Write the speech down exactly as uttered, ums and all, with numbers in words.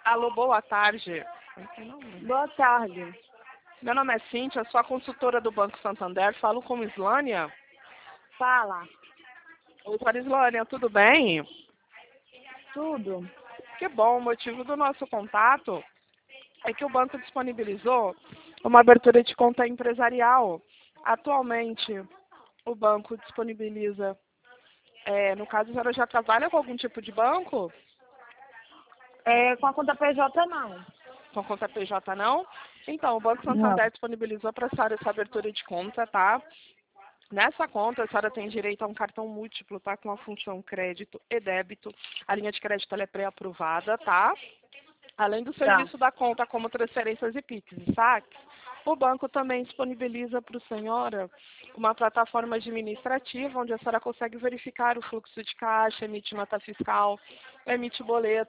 Alô, boa tarde. Boa tarde. Meu nome é Cíntia, sou a consultora do Banco Santander, falo com Islânia. Fala. Oi, para Islânia, tudo bem? Tudo. Que bom, o motivo do nosso contato é que o banco disponibilizou uma abertura de conta empresarial. Atualmente, o banco disponibiliza, é, no caso, a senhora já trabalha com algum tipo de banco? É, com a conta P J não. Com conta P J não? Então, o Banco Não. Santander disponibilizou para a senhora essa abertura de conta, tá? Nessa conta, a senhora tem direito a um cartão múltiplo, tá? Com a função crédito e débito. A linha de crédito ela é pré-aprovada, tá? Além do Tá. serviço da conta, como transferências e Pix e saques, o banco também disponibiliza para a senhora uma plataforma administrativa onde a senhora consegue verificar o fluxo de caixa, emite nota fiscal, emite boleto.